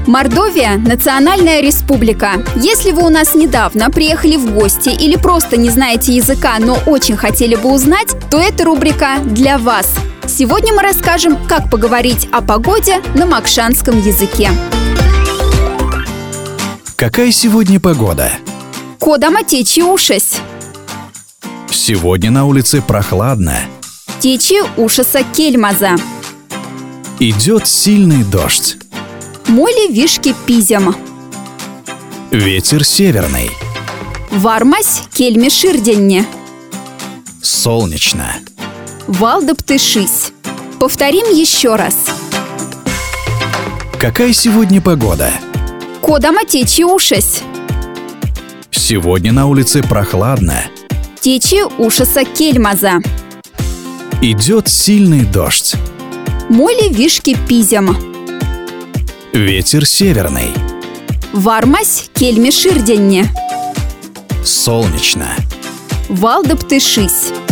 Мордовия – национальная республика. Если вы у нас недавно приехали в гости или просто не знаете языка, но очень хотели бы узнать, то эта рубрика для вас. Сегодня мы расскажем, как поговорить о погоде на макшанском языке. Какая сегодня погода? Кодама течи ушась. Сегодня на улице прохладно. Течи ушаса кельмаза. Идет сильный дождь. Моли вишки пизям. Ветер северный. Вармась кельми ширденне. Солнечно. Валдып тышись. Повторим еще раз. Какая сегодня погода? Кодама течи ушась. Сегодня на улице прохладно. Течи ушаса кельмаза. Идет сильный дождь. Моли вишки пизям. Ветер северный. Вармась кельми ширденне. Солнечно. Валдып тышись.